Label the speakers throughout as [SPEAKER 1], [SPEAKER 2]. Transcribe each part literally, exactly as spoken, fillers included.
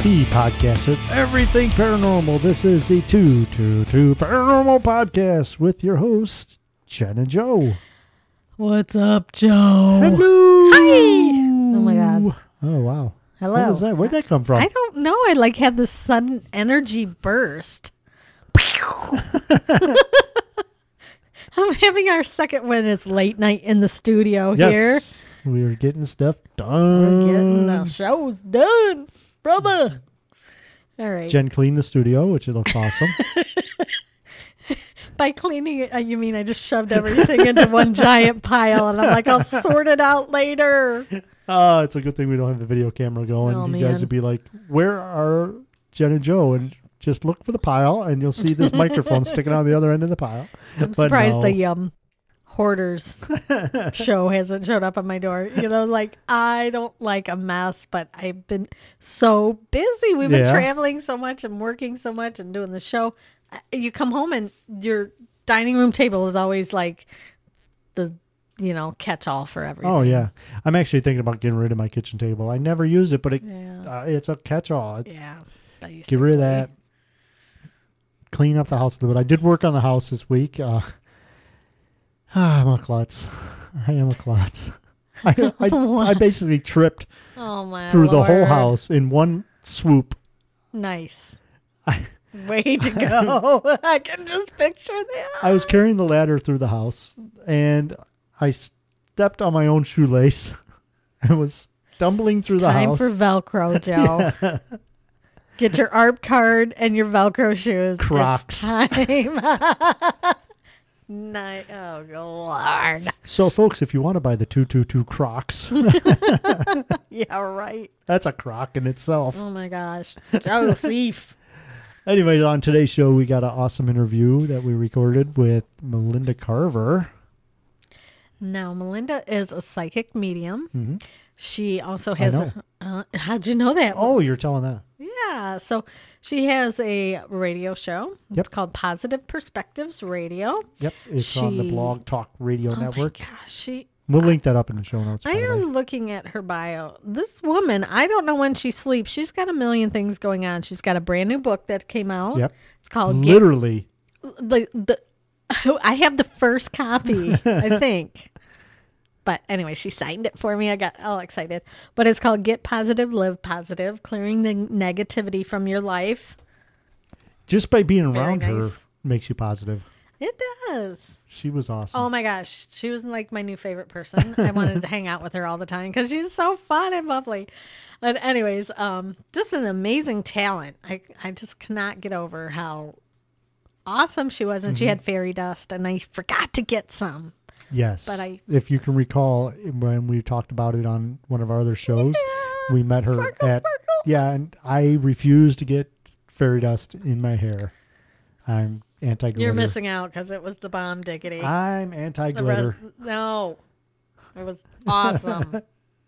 [SPEAKER 1] The podcast with everything paranormal. This is the two two two Paranormal Podcast with your hosts, Jen and Joe.
[SPEAKER 2] What's up, Joe?
[SPEAKER 1] Hello.
[SPEAKER 2] Hi. Oh my God.
[SPEAKER 1] Oh wow.
[SPEAKER 2] Hello.
[SPEAKER 1] What was that? Where'd that come from?
[SPEAKER 2] I don't know. I like had this sudden energy burst. I'm having our second one. It's late night in the studio
[SPEAKER 1] yes,
[SPEAKER 2] here.
[SPEAKER 1] We are getting stuff done.
[SPEAKER 2] We're getting the shows done, brother. All right.
[SPEAKER 1] Jen cleaned the studio, which looks awesome.
[SPEAKER 2] By cleaning it, uh, you mean I just shoved everything into one giant pile, and I'm like, I'll sort it out later.
[SPEAKER 1] Oh, it's a good thing we don't have the video camera going.
[SPEAKER 2] Oh,
[SPEAKER 1] you
[SPEAKER 2] man.
[SPEAKER 1] guys would be like, where are Jen and Joe? And just look for the pile, and you'll see this microphone sticking out the other end of the pile.
[SPEAKER 2] I'm
[SPEAKER 1] But
[SPEAKER 2] surprised
[SPEAKER 1] no.
[SPEAKER 2] the um, Hoarders show hasn't showed up on my door. You know, like, I don't like a mess, but I've been so busy. We've been
[SPEAKER 1] Yeah.
[SPEAKER 2] traveling so much and working so much and doing the show. Uh, You come home and your dining room table is always like the, you know, catch-all for everything.
[SPEAKER 1] Oh, yeah. I'm actually thinking about getting rid of my kitchen table. I never use it, but it,
[SPEAKER 2] Yeah.
[SPEAKER 1] uh, it's a catch-all. It's-
[SPEAKER 2] Yeah.
[SPEAKER 1] Get rid of
[SPEAKER 2] basically.
[SPEAKER 1] that. Clean up the house a little bit. I did work on the house this week. Uh, ah, I'm a klutz. I am a klutz. I, I, I basically tripped
[SPEAKER 2] Oh, my
[SPEAKER 1] through the whole
[SPEAKER 2] Lord.
[SPEAKER 1] house in one swoop.
[SPEAKER 2] Nice.
[SPEAKER 1] I,
[SPEAKER 2] Way to go. I can just picture that.
[SPEAKER 1] I was carrying the ladder through the house, and I stepped on my own shoelace. I was stumbling through the
[SPEAKER 2] Time
[SPEAKER 1] house.
[SPEAKER 2] for Velcro, Joe.
[SPEAKER 1] Yeah.
[SPEAKER 2] Get your A R P card and your Velcro shoes.
[SPEAKER 1] Crocs.
[SPEAKER 2] It's time. Night. Oh, Lord.
[SPEAKER 1] So, folks, if you want to buy the two two two Crocs,
[SPEAKER 2] Yeah, right.
[SPEAKER 1] that's a Croc in itself.
[SPEAKER 2] Oh, my gosh. Joe, thief.
[SPEAKER 1] Anyways, on today's show, we got an awesome interview that we recorded with Melinda Carver.
[SPEAKER 2] Now, Melinda is a psychic medium.
[SPEAKER 1] Mm-hmm.
[SPEAKER 2] She also has...
[SPEAKER 1] know.
[SPEAKER 2] Uh, how'd you know that?
[SPEAKER 1] Oh, you're telling that.
[SPEAKER 2] Yeah, so she has a radio show.
[SPEAKER 1] Yep.
[SPEAKER 2] It's called Positive Perspectives Radio.
[SPEAKER 1] Yep, it's on the
[SPEAKER 2] She-
[SPEAKER 1] Blog Talk Radio
[SPEAKER 2] Oh
[SPEAKER 1] Network.
[SPEAKER 2] my gosh, she.
[SPEAKER 1] We'll link that up in the show notes.
[SPEAKER 2] I
[SPEAKER 1] by the way.
[SPEAKER 2] am looking at her bio. This woman, I don't know when she sleeps. She's got a million things going on. She's got a brand new book that came out.
[SPEAKER 1] Yep.
[SPEAKER 2] It's called Get,
[SPEAKER 1] Literally.
[SPEAKER 2] the the. I have the first copy, I think. But anyway, she signed it for me. I got all excited. But it's called Get Positive, Live Positive, Clearing the Negativity from Your Life.
[SPEAKER 1] Just by being
[SPEAKER 2] Very
[SPEAKER 1] around her
[SPEAKER 2] nice.
[SPEAKER 1] makes you positive.
[SPEAKER 2] It does.
[SPEAKER 1] She was awesome.
[SPEAKER 2] Oh my gosh, she was like my new favorite person. I wanted to hang out with her all the time because she's so fun and bubbly. But anyways, um, just an amazing talent. I I just cannot get over how awesome she was, and
[SPEAKER 1] Mm-hmm.
[SPEAKER 2] she had fairy dust, and I forgot to get some.
[SPEAKER 1] Yes.
[SPEAKER 2] But I-
[SPEAKER 1] if you can recall when we talked about it on one of our other shows,
[SPEAKER 2] Yeah,
[SPEAKER 1] we met her
[SPEAKER 2] sparkle,
[SPEAKER 1] at
[SPEAKER 2] sparkle.
[SPEAKER 1] yeah, and I refused to get fairy dust in my hair. I'm anti-glitter.
[SPEAKER 2] You're missing out because it was the bomb diggity.
[SPEAKER 1] I'm
[SPEAKER 2] The
[SPEAKER 1] anti-glitter.
[SPEAKER 2] rest- no, it was awesome.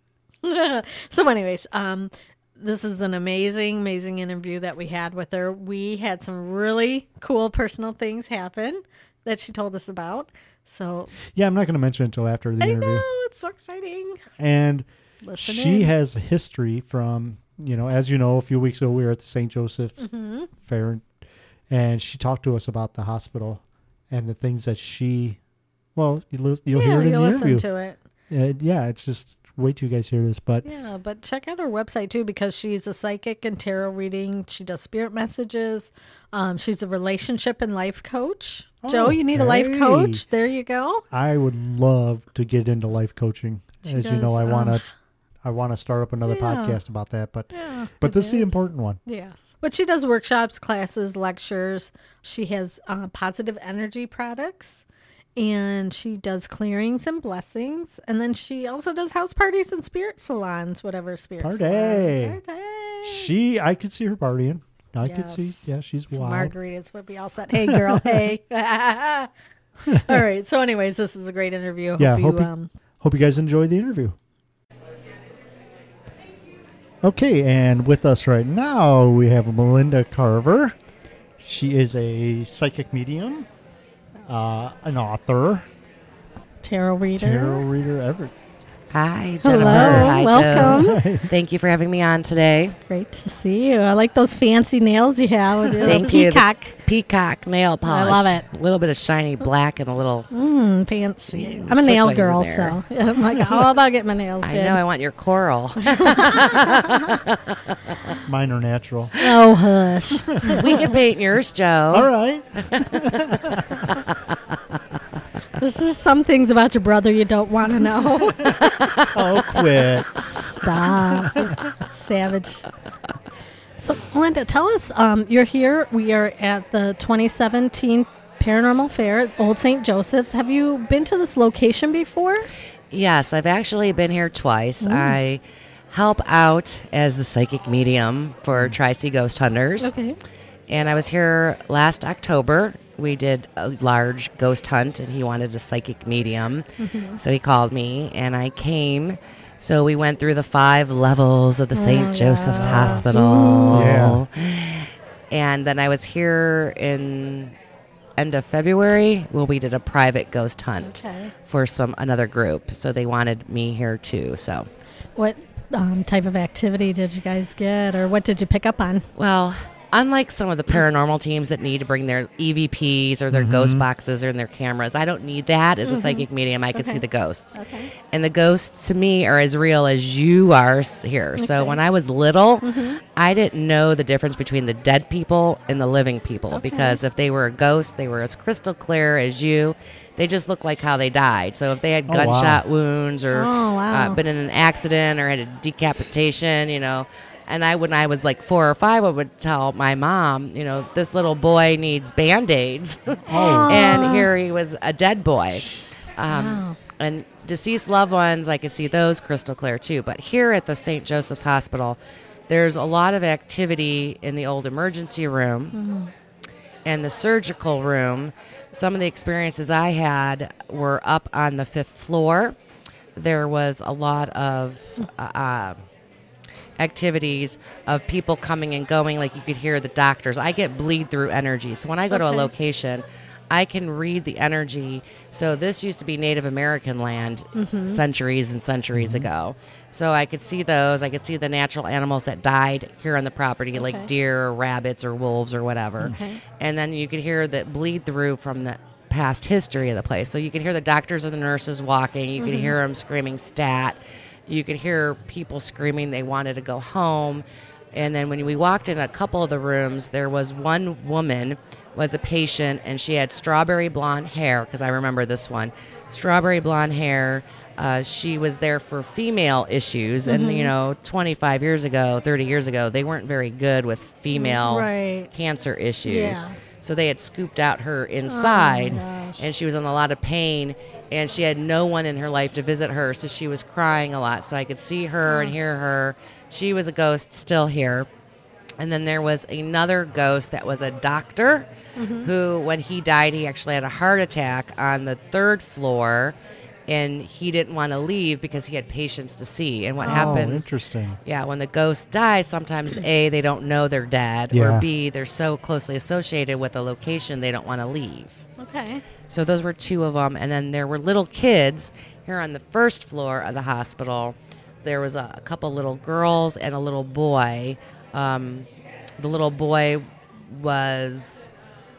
[SPEAKER 2] So, anyways, um, this is an amazing, amazing interview that we had with her. We had some really cool personal things happen that she told us about. So
[SPEAKER 1] Yeah, I'm not going to mention it until after the
[SPEAKER 2] I
[SPEAKER 1] interview.
[SPEAKER 2] know it's so exciting.
[SPEAKER 1] And
[SPEAKER 2] Listen
[SPEAKER 1] she
[SPEAKER 2] in.
[SPEAKER 1] has a history from, you know, as you know, a few weeks ago we were at the Saint Joseph's
[SPEAKER 2] Mm-hmm.
[SPEAKER 1] Fair, and she talked to us about the hospital and the things that she, well, you lis- you'll
[SPEAKER 2] Yeah,
[SPEAKER 1] hear it in
[SPEAKER 2] you'll
[SPEAKER 1] the
[SPEAKER 2] listen
[SPEAKER 1] interview.
[SPEAKER 2] to it.
[SPEAKER 1] Uh, yeah, it's just wait till you guys hear this. But
[SPEAKER 2] Yeah, but check out her website too because she's a psychic and tarot reading. She does spirit messages. Um, she's a relationship and life coach. Joe,
[SPEAKER 1] Oh,
[SPEAKER 2] you need a life
[SPEAKER 1] hey.
[SPEAKER 2] coach. There you go.
[SPEAKER 1] I would love to get into life coaching.
[SPEAKER 2] She
[SPEAKER 1] As you know,
[SPEAKER 2] does,
[SPEAKER 1] I want to,
[SPEAKER 2] um,
[SPEAKER 1] I want to start up another
[SPEAKER 2] yeah.
[SPEAKER 1] podcast about that. But
[SPEAKER 2] Yeah,
[SPEAKER 1] but
[SPEAKER 2] it
[SPEAKER 1] this is the
[SPEAKER 2] is.
[SPEAKER 1] important one.
[SPEAKER 2] Yes. But she does workshops, classes, lectures. She has uh, positive energy products. And she does clearings and blessings. And then she also does house parties and spirit salons, whatever spirit
[SPEAKER 1] Party.
[SPEAKER 2] salon. Party.
[SPEAKER 1] She, I could see her partying. I could
[SPEAKER 2] Yes.
[SPEAKER 1] see, yeah, she's
[SPEAKER 2] Some
[SPEAKER 1] wild.
[SPEAKER 2] margaritas would be all set. Hey, girl. Hey. All right. So, anyways, this is a great interview. Hope
[SPEAKER 1] Yeah,
[SPEAKER 2] you,
[SPEAKER 1] hope you-
[SPEAKER 2] um,
[SPEAKER 1] Hope you guys enjoyed the interview. Okay, and with us right now we have Melinda Carver. She is a psychic medium, uh, an author,
[SPEAKER 2] tarot reader.
[SPEAKER 1] tarot reader, everything.
[SPEAKER 3] Hi, Jennifer.
[SPEAKER 2] Hello,
[SPEAKER 3] Hi,
[SPEAKER 2] welcome.
[SPEAKER 3] Joe. Thank you for having me on today.
[SPEAKER 2] Great to see you. I like those fancy nails you have with your
[SPEAKER 3] Thank
[SPEAKER 2] little
[SPEAKER 3] you. The
[SPEAKER 2] peacock.
[SPEAKER 3] Peacock nail polish.
[SPEAKER 2] love it.
[SPEAKER 3] A little bit of shiny black and a little.
[SPEAKER 2] Mm, fancy. I'm a
[SPEAKER 3] Took
[SPEAKER 2] nail
[SPEAKER 3] ways in
[SPEAKER 2] girl,
[SPEAKER 3] there.
[SPEAKER 2] so I'm like all about getting my nails
[SPEAKER 3] I
[SPEAKER 2] did.
[SPEAKER 3] know. I want your coral.
[SPEAKER 1] Mine are natural.
[SPEAKER 2] Oh, hush.
[SPEAKER 3] We can paint yours, Joe.
[SPEAKER 1] All right.
[SPEAKER 2] There's just some things about your brother you don't want to know.
[SPEAKER 1] Oh, quit.
[SPEAKER 2] Stop. Savage. So, Linda, tell us, um, you're here. We are at the twenty seventeen Paranormal Fair at Old Saint Joseph's. Have you been to this location before?
[SPEAKER 3] Yes, I've actually been here twice. I help out as the psychic medium for Tri-C Ghost Hunters.
[SPEAKER 2] Okay.
[SPEAKER 3] And I was here last October. We did a large ghost hunt, and he wanted a psychic medium.
[SPEAKER 2] Mm-hmm.
[SPEAKER 3] So he called me, and I came. So we went through the five levels of the Saint
[SPEAKER 2] Oh,
[SPEAKER 3] Joseph's
[SPEAKER 2] yeah.
[SPEAKER 3] Hospital.
[SPEAKER 1] Yeah.
[SPEAKER 3] And then I was here in end of February when we did a private ghost hunt
[SPEAKER 2] Okay.
[SPEAKER 3] for some another group. So they wanted me here too. So,
[SPEAKER 2] What um, type of activity did you guys get, or what did you pick up on?
[SPEAKER 3] well, unlike some of the paranormal teams that need to bring their E V Ps or their ghost boxes or their cameras, I don't need that as a psychic medium. I can
[SPEAKER 2] Okay.
[SPEAKER 3] see the ghosts.
[SPEAKER 2] Okay.
[SPEAKER 3] And the ghosts to me are as real as you are s- here. So
[SPEAKER 2] Okay.
[SPEAKER 3] when I was little, I didn't know the difference between the dead people and the living people
[SPEAKER 2] Okay.
[SPEAKER 3] because if they were a ghost, they were as crystal clear as you. They just looked like how they died. So if they had
[SPEAKER 1] Oh, wow.
[SPEAKER 3] gunshot wounds or
[SPEAKER 2] Oh, wow.
[SPEAKER 3] uh, been in an accident or had a decapitation, you know. And I, when I was like four or five, I would tell my mom, you know, this little boy needs Band-Aids.
[SPEAKER 1] Oh.
[SPEAKER 3] And here he was a dead boy. Um,
[SPEAKER 2] Wow.
[SPEAKER 3] And deceased loved ones, I could see those crystal clear too. But here at the Saint Joseph's Hospital, there's a lot of activity in the old emergency room and the surgical room. Some of the experiences I had were up on the fifth floor. There was a lot of uh, activities of people coming and going, like you could hear the doctors. I get bleed through energy. So when I go to a
[SPEAKER 2] Okay.
[SPEAKER 3] location, I can read the energy. So this used to be Native American land centuries and centuries ago. So I could see those. I could see the natural animals that died here on the property,
[SPEAKER 2] Okay.
[SPEAKER 3] like deer or rabbits or wolves or whatever.
[SPEAKER 2] Okay.
[SPEAKER 3] And then you could hear the bleed through from the past history of the place. So you could hear the doctors and the nurses walking. You could hear them screaming stat. You could hear people screaming they wanted to go home. And then when we walked in a couple of the rooms, there was one woman was a patient, and she had strawberry blonde hair, because I remember this one. Strawberry blonde hair. Uh, she was there for female issues. And, you know, twenty-five years ago, thirty years ago, they weren't very good with female
[SPEAKER 2] Right.
[SPEAKER 3] cancer issues.
[SPEAKER 2] Yeah.
[SPEAKER 3] So they had scooped out her insides,
[SPEAKER 2] gosh.
[SPEAKER 3] and she was in a lot of pain, and she had no one in her life to visit her, so she was crying a lot. So I could see her and hear her. She was a ghost still here. And then there was another ghost that was a doctor who, when he died, he actually had a heart attack on the third floor, and he didn't want to leave because he had patients to see. And what
[SPEAKER 1] Oh,
[SPEAKER 3] happens
[SPEAKER 1] interesting.
[SPEAKER 3] yeah, when the ghost dies, sometimes A, they don't know they're dead,
[SPEAKER 1] Yeah.
[SPEAKER 3] or B, they're so closely associated with a location they don't want to leave.
[SPEAKER 2] Okay.
[SPEAKER 3] So those were two of them. And then there were little kids here on the first floor of the hospital. There was a, a couple little girls and a little boy. Um, the little boy was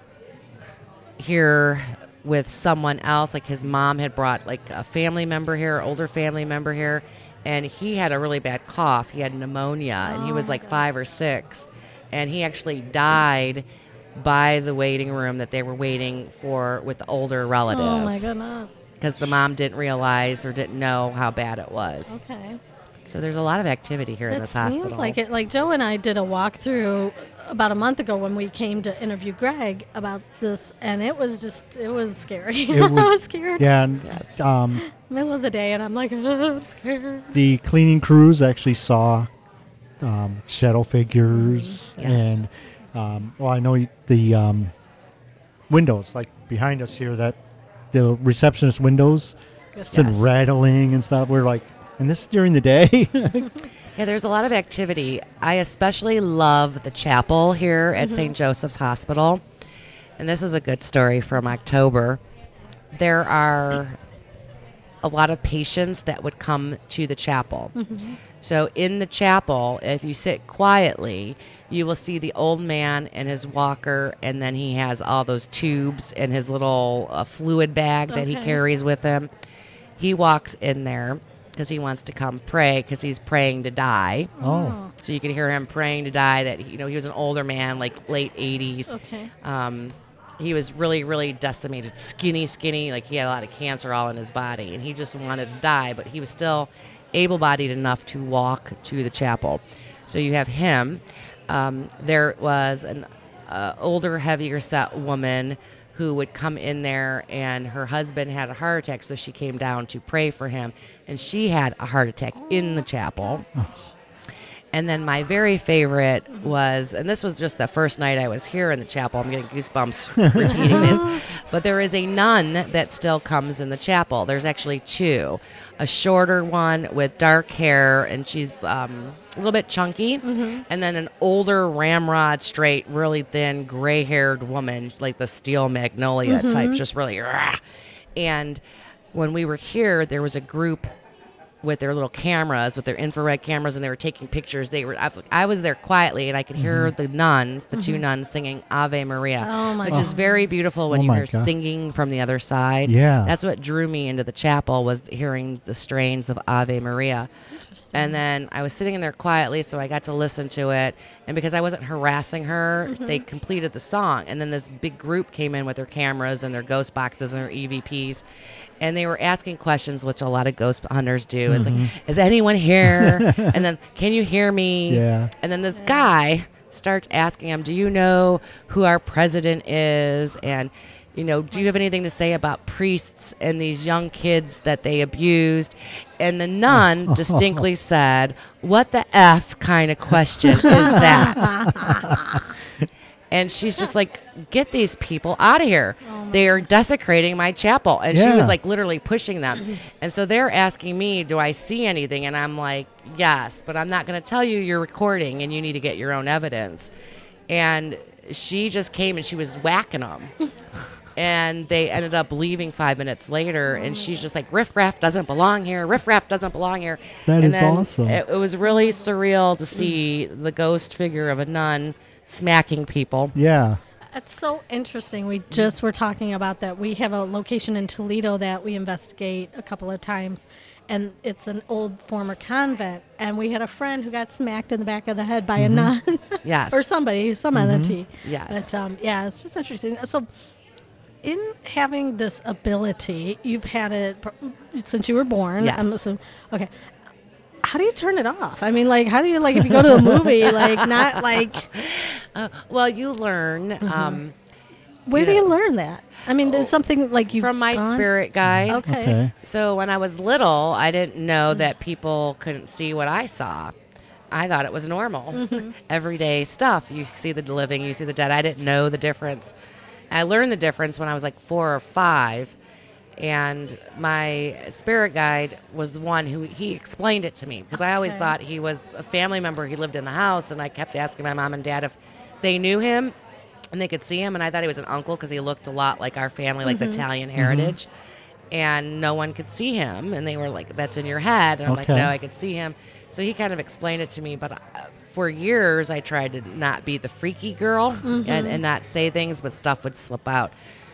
[SPEAKER 3] here with someone else, like his mom had brought like a family member here, older family member here, and he had a really bad cough. He had pneumonia, and he was like five or six, and he actually died by the waiting room that they were waiting for with the older relative,
[SPEAKER 2] Oh my goodness.
[SPEAKER 3] because the mom didn't realize or didn't know how bad it was.
[SPEAKER 2] Okay.
[SPEAKER 3] So there's a lot of activity here in
[SPEAKER 2] It
[SPEAKER 3] this
[SPEAKER 2] seems
[SPEAKER 3] hospital.
[SPEAKER 2] like it. Like Joe and I did a walkthrough about a month ago when we came to interview Greg about this, and it was just it was scary.
[SPEAKER 1] It
[SPEAKER 2] I
[SPEAKER 1] was-
[SPEAKER 2] was scared.
[SPEAKER 1] Yeah, and um,
[SPEAKER 2] Middle of the day, and I'm like, oh, I'm scared.
[SPEAKER 1] the cleaning crews actually saw um, shadow figures,
[SPEAKER 3] Yes.
[SPEAKER 1] and um, well, I know the um, windows, like behind us here, that the receptionist windows,
[SPEAKER 2] Just-
[SPEAKER 1] it's been
[SPEAKER 3] Yes.
[SPEAKER 1] rattling and stuff. We're like, and this is during the day.
[SPEAKER 3] Yeah, there's a lot of activity. I especially love the chapel here
[SPEAKER 2] Mm-hmm.
[SPEAKER 3] at Saint Joseph's Hospital. And this is a good story from October. There are a lot of patients that would come to the chapel. So in the chapel, if you sit quietly, you will see the old man and his walker, and then he has all those tubes and his little uh, fluid bag that he
[SPEAKER 2] Okay.
[SPEAKER 3] carries with him. He walks in there because he wants to come pray because he's praying to die.
[SPEAKER 1] Oh.
[SPEAKER 3] So you can hear him praying to die. That you know he was an older man, like late eighties.
[SPEAKER 2] Okay.
[SPEAKER 3] Um, he was really, really decimated, skinny, skinny. Like he had a lot of cancer all in his body, and he just wanted to die. But he was still able-bodied enough to walk to the chapel. So you have him. Um, there was an uh, older, heavier set woman who would come in there, and her husband had a heart attack, so she came down to pray for him, and she had a heart attack in the chapel. And then my very favorite was, and this was just the first night I was here in the chapel. I'm getting goosebumps repeating this. But there is a nun that still comes in the chapel. There's actually two. A shorter one with dark hair, and she's um, a little bit chunky. And then an older ramrod, straight, really thin, gray-haired woman, like the Steel Magnolia type, just really rah. And when we were here, there was a group with their little cameras, with their infrared cameras, and they were taking pictures. They were. I was, I was there quietly, and I could hear the nuns, the two nuns, singing Ave Maria,
[SPEAKER 2] Oh, my
[SPEAKER 3] which
[SPEAKER 2] God.
[SPEAKER 3] is very beautiful when
[SPEAKER 1] Oh,
[SPEAKER 3] you
[SPEAKER 1] my
[SPEAKER 3] hear
[SPEAKER 1] God.
[SPEAKER 3] singing from the other side.
[SPEAKER 1] Yeah.
[SPEAKER 3] That's what drew me into the chapel, was hearing the strains of Ave Maria. And then I was sitting in there quietly, so I got to listen to it. And because I wasn't harassing her, they completed the song. And then this big group came in with their cameras and their ghost boxes and their E V Ps. And they were asking questions, which a lot of ghost hunters do. It's like, is anyone here? And then, can you hear me?
[SPEAKER 1] Yeah.
[SPEAKER 3] And then this guy starts asking him, do you know who our president is? And, you know, do you have anything to say about priests and these young kids that they abused? And the nun distinctly said, what the F kind of question is that? And she's just like, get these people out of here. They are desecrating my chapel. And she
[SPEAKER 1] Yeah.
[SPEAKER 3] was like literally pushing them. And so they're asking me, do I see anything? And I'm like, yes, but I'm not going to tell you you're recording and you need to get your own evidence. And she just came and she was whacking them. And they ended up leaving five minutes later, and she's just like, riff raff doesn't belong here. Riff raff doesn't belong here.
[SPEAKER 1] That
[SPEAKER 3] and
[SPEAKER 1] is
[SPEAKER 3] then
[SPEAKER 1] awesome.
[SPEAKER 3] It, it was really surreal to see the ghost figure of a nun smacking people.
[SPEAKER 1] Yeah.
[SPEAKER 2] It's so interesting. We just were talking about that. We have a location in Toledo that we investigate a couple of times, and it's an old former convent. And we had a friend who got smacked in the back of the head by a nun
[SPEAKER 3] Yes.
[SPEAKER 2] or somebody, some entity.
[SPEAKER 3] Yes.
[SPEAKER 2] But um, yeah, it's just interesting. So, in having this ability, you've had it pr- since you were born.
[SPEAKER 3] Yes.
[SPEAKER 2] I'm assuming, okay. How do you turn it off? I mean, like, how do you, like, if you go to a movie, like, not like,
[SPEAKER 3] Uh, well, you learn um,
[SPEAKER 2] where
[SPEAKER 3] You
[SPEAKER 2] do
[SPEAKER 3] know-
[SPEAKER 2] you learn that? I mean, is something like you
[SPEAKER 3] from my spirit guide.
[SPEAKER 2] Okay.
[SPEAKER 1] Okay.
[SPEAKER 3] So when I was little, I didn't know that people couldn't see what I saw. I thought it was normal, everyday stuff. You see the living, you see the dead. I didn't know the difference. I learned the difference when I was like four or five, and my spirit guide was the one who he explained it to me, because I always
[SPEAKER 2] Okay.
[SPEAKER 3] thought he was a family member. He lived in the house, and I kept asking my mom and dad if they knew him and they could see him, and I thought he was an uncle because he looked a lot like our family, like the Italian heritage. And no one could see him, and they were like, that's in your head. And I'm like,
[SPEAKER 1] Okay.
[SPEAKER 3] no, I could see him. So he kind of explained it to me, but uh, for years I tried to not be the freaky girl and, and not say things, but stuff would slip out.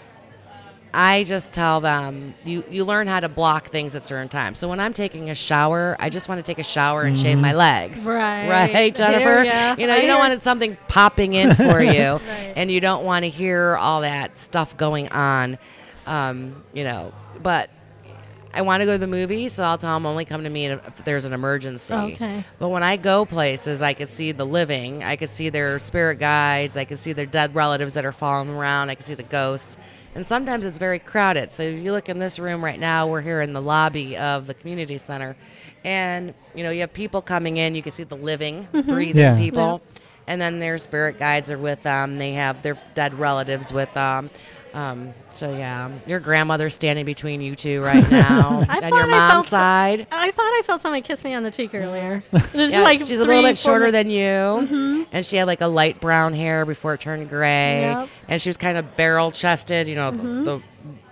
[SPEAKER 3] I just tell them, you, you learn how to block things at certain times. So when I'm taking a shower, I just want to take a shower and shave my legs.
[SPEAKER 2] Right.
[SPEAKER 3] Right, Jennifer?
[SPEAKER 2] Hear ya.
[SPEAKER 3] You know,
[SPEAKER 2] I
[SPEAKER 3] you don't
[SPEAKER 2] hear-
[SPEAKER 3] want something popping in for you.
[SPEAKER 2] Right.
[SPEAKER 3] And you don't want to hear all that stuff going on, um, you know. But I want to go to the movies, so I'll tell them only come to me if there's an emergency.
[SPEAKER 2] Okay.
[SPEAKER 3] But when I go places, I could see the living. I could see their spirit guides. I could see their dead relatives that are following around. I could see the ghosts. And sometimes it's very crowded. So if you look in this room right now, we're here in the lobby of the community center. And, you know, you have people coming in. You can see the living, breathing
[SPEAKER 1] Yeah.
[SPEAKER 3] people. And then their spirit guides are with them. They have their dead relatives with them. Um, so, yeah, your grandmother's standing between you two right now
[SPEAKER 2] I
[SPEAKER 3] on
[SPEAKER 2] thought
[SPEAKER 3] your
[SPEAKER 2] I
[SPEAKER 3] mom's
[SPEAKER 2] felt so-
[SPEAKER 3] side.
[SPEAKER 2] I thought I felt somebody kiss me on the cheek earlier. It was
[SPEAKER 3] Yeah,
[SPEAKER 2] like
[SPEAKER 3] she's a
[SPEAKER 2] three,
[SPEAKER 3] little bit
[SPEAKER 2] four
[SPEAKER 3] shorter
[SPEAKER 2] mi-
[SPEAKER 3] than you, and she had like a light brown hair before it turned gray,
[SPEAKER 2] Yep.
[SPEAKER 3] and she was kind of barrel chested, you know, the, the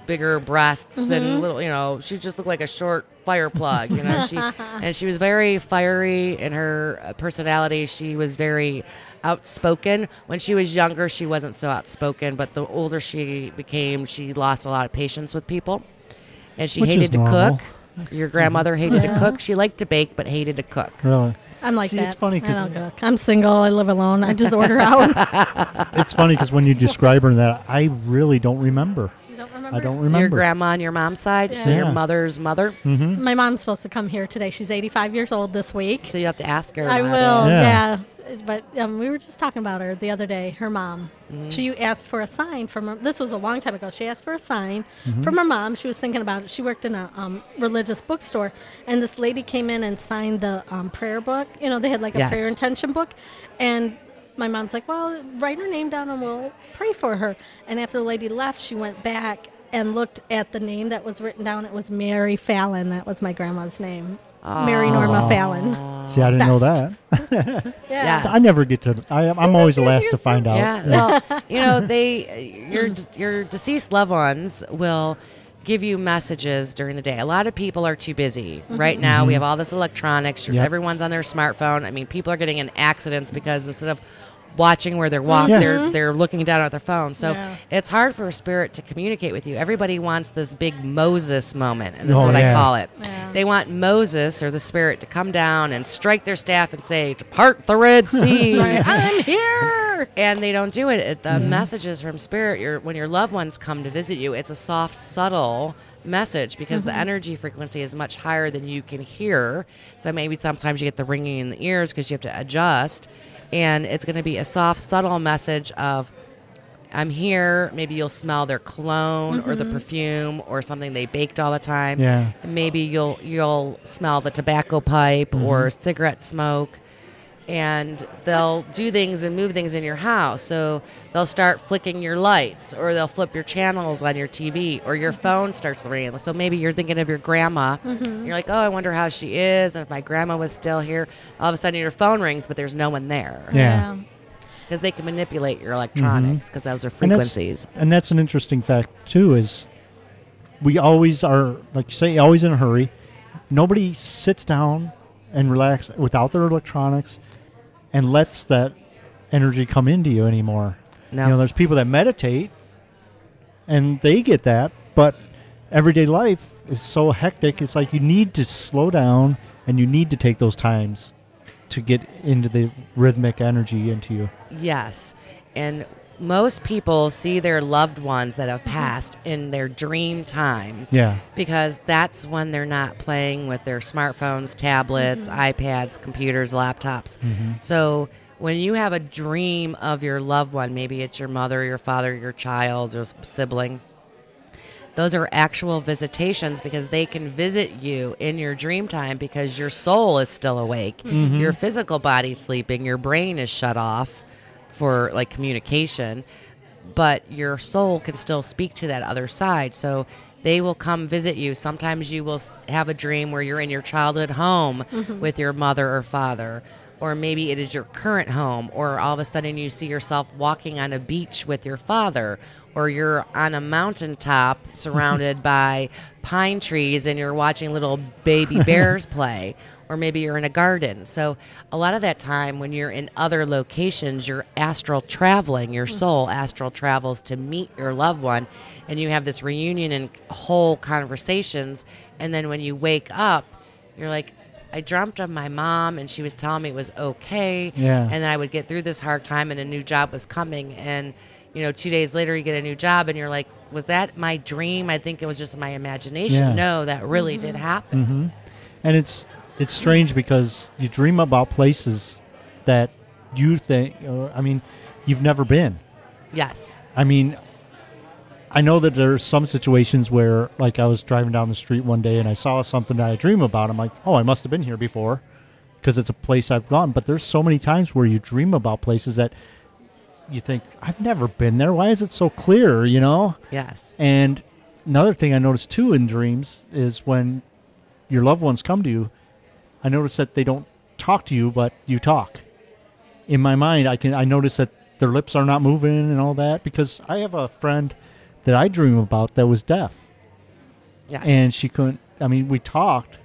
[SPEAKER 3] bigger breasts
[SPEAKER 2] Mm-hmm.
[SPEAKER 3] and little, you know, she just looked like a short fire plug, you know. She and she was very fiery in her uh, personality. She was very outspoken. When she was younger, she wasn't so outspoken, but the older she became, she lost a lot of patience with people, and she
[SPEAKER 1] Which is
[SPEAKER 3] hated to
[SPEAKER 1] normal.
[SPEAKER 3] cook. Your grandmother hated
[SPEAKER 2] Yeah.
[SPEAKER 3] to cook. She liked to bake, but hated to cook.
[SPEAKER 1] Really.
[SPEAKER 2] I'm like
[SPEAKER 1] See,
[SPEAKER 2] that.
[SPEAKER 1] it's funny
[SPEAKER 2] I
[SPEAKER 1] 'cause-
[SPEAKER 2] don't cook. I'm single. I live alone. I just order out.
[SPEAKER 1] It's funny because when you describe her that, I really don't remember.
[SPEAKER 2] You don't remember?
[SPEAKER 1] I don't
[SPEAKER 3] Your
[SPEAKER 1] remember.
[SPEAKER 3] grandma on your mom's side, so
[SPEAKER 1] Yeah.
[SPEAKER 3] your mother's mother.
[SPEAKER 1] Mm-hmm.
[SPEAKER 2] My mom's supposed to come here today. She's eighty-five years old this week.
[SPEAKER 3] So you have to ask her.
[SPEAKER 2] I
[SPEAKER 3] about
[SPEAKER 2] will,
[SPEAKER 3] it.
[SPEAKER 1] Yeah.
[SPEAKER 2] yeah. But um, we were just talking about her the other day, her mom.
[SPEAKER 3] Mm-hmm.
[SPEAKER 2] She asked for a sign from her. This was a long time ago. She asked for a sign
[SPEAKER 1] Mm-hmm.
[SPEAKER 2] from her mom. She was thinking about it. She worked in a um, religious bookstore. And this lady came in and signed the um, prayer book. You know, they had like a
[SPEAKER 3] Yes.
[SPEAKER 2] prayer intention book. And my mom's like, well, write her name down and we'll pray for her. And after the lady left, she went back and looked at the name that was written down. It was Mary Fallon. That was my grandma's name. Mary Norma Fallon.
[SPEAKER 1] See, I didn't know
[SPEAKER 2] Best.
[SPEAKER 1] that.
[SPEAKER 3] Yeah.
[SPEAKER 1] I never get to. I, I'm always the last to find out.
[SPEAKER 3] Yeah. Well, you know, they your your deceased loved ones will give you messages during the day. A lot of people are too busy. Right now, we have all this electronics.
[SPEAKER 1] Yep.
[SPEAKER 3] Everyone's on their smartphone. I mean, people are getting in accidents because instead of watching where they're walking,
[SPEAKER 1] Yeah.
[SPEAKER 3] they're they're looking down at their phone. So
[SPEAKER 2] Yeah.
[SPEAKER 3] it's hard for a spirit to communicate with you. Everybody wants this big Moses moment, and that's
[SPEAKER 1] Oh,
[SPEAKER 3] what
[SPEAKER 1] yeah.
[SPEAKER 3] I call it.
[SPEAKER 2] Yeah.
[SPEAKER 3] They want Moses or the spirit to come down and strike their staff and say, "Depart the Red Sea."
[SPEAKER 2] Right. I'm here.
[SPEAKER 3] And they don't do it. It- The messages from spirit, your when your loved ones come to visit you, it's a soft, subtle message because the energy frequency is much higher than you can hear. So maybe sometimes you get the ringing in the ears because you have to adjust. And it's going to be a soft, subtle message of, I'm here. Maybe you'll smell their cologne or the perfume or something they baked all the time.
[SPEAKER 1] Yeah.
[SPEAKER 3] And maybe you'll you'll smell the tobacco pipe or cigarette smoke. And they'll do things and move things in your house. So they'll start flicking your lights, or they'll flip your channels on your T V, or your phone starts ringing. So maybe you're thinking of your grandma. You're like, oh, I wonder how she is. And if my grandma was still here, all of a sudden your phone rings, but there's no one there.
[SPEAKER 1] Yeah.
[SPEAKER 3] Because they can manipulate your electronics because those are
[SPEAKER 1] And that's-
[SPEAKER 3] frequencies.
[SPEAKER 1] And that's an interesting fact too. Is we always are, like you say, always in a hurry. Nobody sits down and relax without their electronics and lets that energy come into you anymore.
[SPEAKER 3] No.
[SPEAKER 1] You know, there's people that meditate and they get that, but everyday life is so hectic. It's like you need to slow down and you need to take those times to get into the rhythmic energy into you.
[SPEAKER 3] Yes. And most people see their loved ones that have passed in their dream time.
[SPEAKER 1] Yeah.
[SPEAKER 3] Because that's when they're not playing with their smartphones, tablets, iPads, computers, laptops. So when you have a dream of your loved one, maybe it's your mother, your father, your child, or s- sibling, those are actual visitations because they can visit you in your dream time because your soul is still awake. Your physical body's sleeping, your brain is shut off for like communication, but your soul can still speak to that other side. So they will come visit you. Sometimes you will s- have a dream where you're in your childhood home with your mother or father, or maybe it is your current home, or all of a sudden you see yourself walking on a beach with your father, or you're on a mountaintop surrounded by pine trees and you're watching little baby bears play. Or maybe you're in a garden. So a lot of that time when you're in other locations, you're astral traveling. Your soul astral travels to meet your loved one, and you have this reunion and whole conversations. And then when you wake up, you're like, I dreamt of my mom, and she was telling me it was okay.
[SPEAKER 1] Yeah.
[SPEAKER 3] And then I would get through this hard time, and a new job was coming. And you know, two days later, you get a new job, and you're like, was that my dream? I think it was just my imagination.
[SPEAKER 1] Yeah.
[SPEAKER 3] No, that really did happen.
[SPEAKER 1] And it's it's strange because you dream about places that you think, or, I mean, you've never been.
[SPEAKER 3] Yes.
[SPEAKER 1] I mean, I know that there's some situations where, like, I was driving down the street one day and I saw something that I dream about. I'm like, oh, I must have been here before because it's a place I've gone. But there's so many times where you dream about places that you think, I've never been there. Why is it so clear, you know?
[SPEAKER 3] Yes.
[SPEAKER 1] And another thing I noticed, too, in dreams is when your loved ones come to you, I notice that they don't talk to you, but you talk. In my mind, I can I notice that their lips are not moving and all that because I have a friend that I dream about that was deaf.
[SPEAKER 3] Yes.
[SPEAKER 1] And she couldn't, I mean, we talked,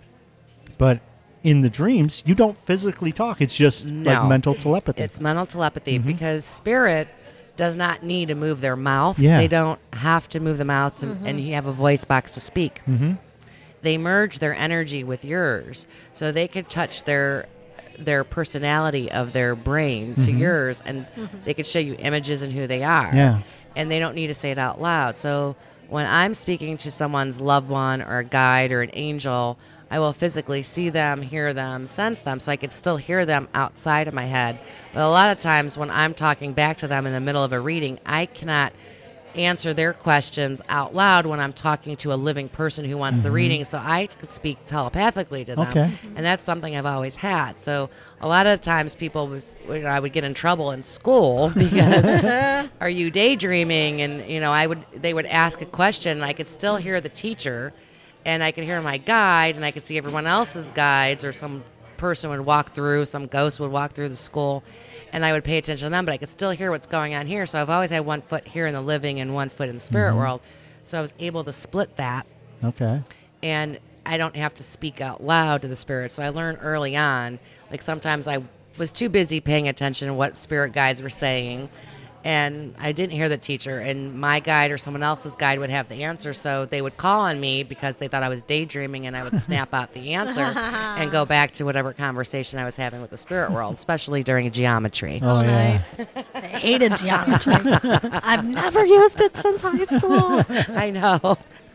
[SPEAKER 1] but in the dreams, you don't physically talk. It's just
[SPEAKER 3] No.
[SPEAKER 1] like mental telepathy.
[SPEAKER 3] It's mental telepathy because spirit does not need to move their mouth.
[SPEAKER 1] Yeah.
[SPEAKER 3] They don't have to move the mouth to, and you have a voice box to speak.
[SPEAKER 1] mm-hmm.
[SPEAKER 3] They merge their energy with yours, so they could touch their their personality of their brain to yours, and they could show you images and who they are.
[SPEAKER 1] Yeah.
[SPEAKER 3] And they don't need to say it out loud. So when I'm speaking to someone's loved one or a guide or an angel, I will physically see them, hear them, sense them, so I could still hear them outside of my head. But a lot of times when I'm talking back to them in the middle of a reading, I cannot answer their questions out loud when I'm talking to a living person who wants the reading, so I could speak telepathically to them.
[SPEAKER 1] Okay.
[SPEAKER 3] And that's something I've always had. So a lot of times people, was, you know, I would get in trouble in school because are you daydreaming? And, you know, I would they would ask a question and I could still hear the teacher and I could hear my guide and I could see everyone else's guides, or some person would walk through, some ghost would walk through the school, and I would pay attention to them, but I could still hear what's going on here. So I've always had one foot here in the living and one foot in the spirit world. So I was able to split that,
[SPEAKER 1] Okay.
[SPEAKER 3] and I don't have to speak out loud to the spirit. So I learned early on, like sometimes I was too busy paying attention to what spirit guides were saying, and I didn't hear the teacher, and my guide or someone else's guide would have the answer. So they would call on me because they thought I was daydreaming, and I would snap out the answer and go back to whatever conversation I was having with the spirit world, especially during geometry.
[SPEAKER 1] Oh, yeah.
[SPEAKER 2] Nice. I hated geometry. I've never used it since high school.
[SPEAKER 3] I know.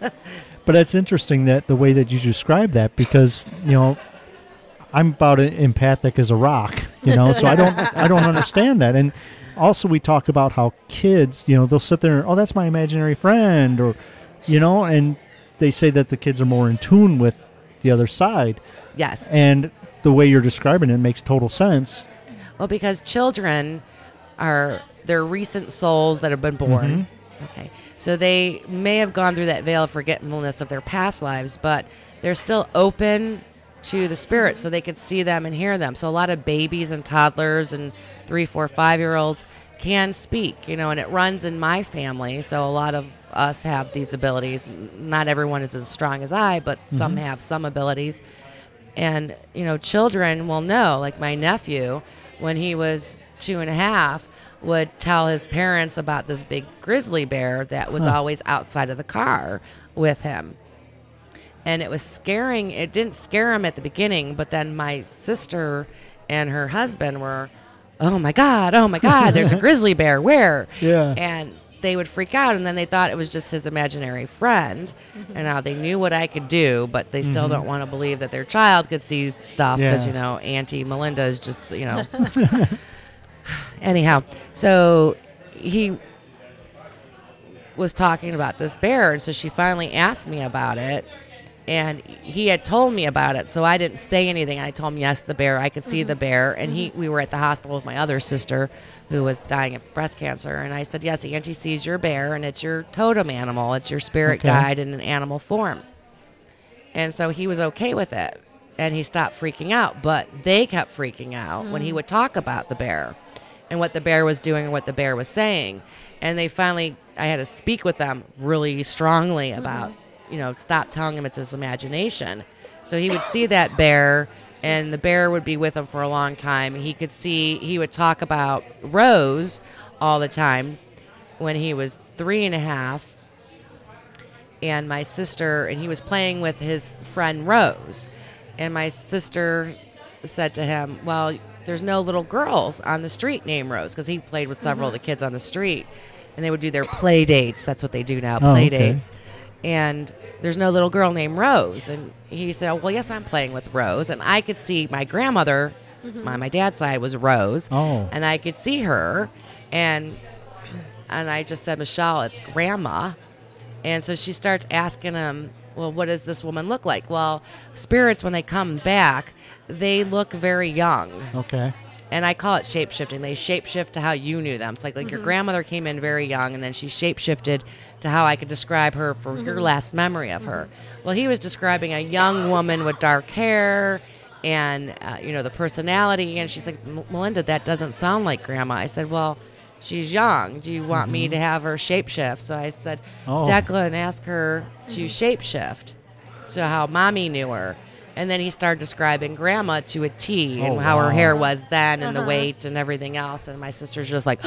[SPEAKER 1] But it's interesting that the way that you describe that, because, you know, I'm about as empathic as a rock, you know, so I don't I don't understand that. And also we talk about how kids, you know, they'll sit there and, oh, that's my imaginary friend, or, you know, and they say that the kids are more in tune with the other side.
[SPEAKER 3] Yes.
[SPEAKER 1] And the way you're describing it makes total sense.
[SPEAKER 3] Well, because children are, they're recent souls that have been born. Okay. So they may have gone through that veil of forgetfulness of their past lives, but they're still open to the spirit, so they could see them and hear them. So a lot of babies and toddlers and three, four, five-year-olds can speak, you know, and it runs in my family. So a lot of us have these abilities. Not everyone is as strong as I, but some have some abilities. And, you know, children will know, like my nephew, when he was two and a half, would tell his parents about this big grizzly bear that was
[SPEAKER 1] Huh.
[SPEAKER 3] always outside of the car with him. And it was scaring. It didn't scare him at the beginning, but then my sister and her husband were, oh my God, oh my God, there's a grizzly bear. Where?
[SPEAKER 1] Yeah.
[SPEAKER 3] And they would freak out, and then they thought it was just his imaginary friend. And now they knew what I could do, but they still don't want to believe that their child could see stuff because,
[SPEAKER 1] Yeah.
[SPEAKER 3] you know, Auntie Melinda is just, you know. Anyhow, so he was talking about this bear, and so she finally asked me about it. And he had told me about it, so I didn't say anything. I told him, yes, the bear. I could see the bear. And he, we were at the hospital with my other sister who was dying of breast cancer. And I said, yes, Auntie sees your bear, and it's your totem animal. It's your spirit
[SPEAKER 1] Okay.
[SPEAKER 3] guide in an animal form. And so he was okay with it, and he stopped freaking out. But they kept freaking out when he would talk about the bear and what the bear was doing and what the bear was saying. And they finally, I had to speak with them really strongly about, you know, stop telling him it's his imagination. So he would see that bear, and the bear would be with him for a long time. And he could see, he would talk about Rose all the time when he was three and a half. And my sister, and he was playing with his friend Rose. And my sister said to him, well, there's no little girls on the street named Rose, because he played with several of the kids on the street. And they would do their play dates. That's what they do now,
[SPEAKER 1] Oh,
[SPEAKER 3] play
[SPEAKER 1] okay.
[SPEAKER 3] dates. And there's no little girl named Rose. And he said, oh, well, yes, I'm playing with Rose. And I could see my grandmother, my, my dad's side was Rose.
[SPEAKER 1] Oh.
[SPEAKER 3] And I could see her. And and I just said, Michelle, it's Grandma. And so she starts asking him, well, what does this woman look like? Well, spirits, when they come back, they look very young.
[SPEAKER 1] Okay.
[SPEAKER 3] And I call it shape-shifting. They shape-shift to how you knew them. It's like, like your grandmother came in very young, and then she shape-shifted to how I could describe her for your last memory of her. Well, he was describing a young woman with dark hair and, uh, you know, the personality. And she's like, "M- Melinda, that doesn't sound like Grandma." I said, well, she's young. Do you want me to have her shapeshift? So I said,
[SPEAKER 1] Oh.
[SPEAKER 3] Declan, ask her to shapeshift. So how mommy knew her. And then he started describing grandma to a T and
[SPEAKER 1] Oh,
[SPEAKER 3] how her
[SPEAKER 1] wow.
[SPEAKER 3] hair was then and the
[SPEAKER 2] Uh-huh.
[SPEAKER 3] weight and everything else. And my sister's just like,